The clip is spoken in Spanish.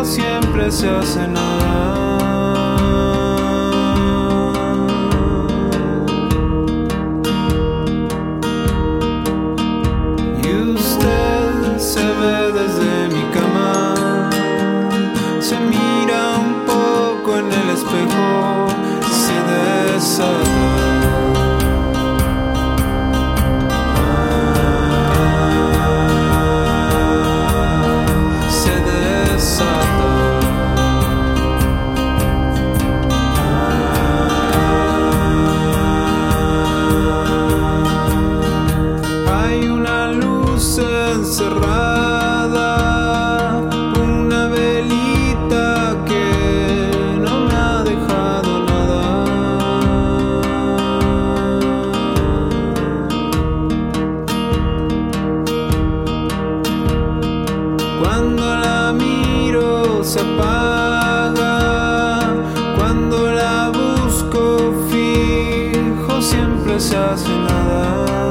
siempre se hace nada. Y usted se ve desde mi cama, se mira un poco en el espejo, se desata. Encerrada, una velita que no me ha dejado nada. Cuando la miro se apaga, cuando la busco fijo siempre se hace nada.